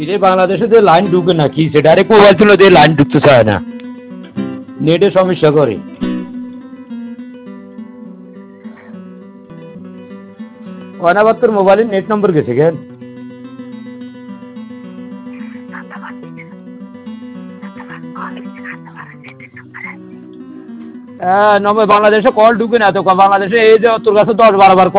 এটা বাংলাদেশে যে লাইন ঢুকে না কি সেটা আরেক মোবাইল ছিল যে লাইন ঢুকতে চায় না, নেটে সমস্যা করে। অনাবাদ তোর মোবাইলের নেট নম্বর গেছে কেন? বাংলাদেশে কল ঢুকে না তো, বাংলাদেশে এই যে তোর কাছে 10-12 বার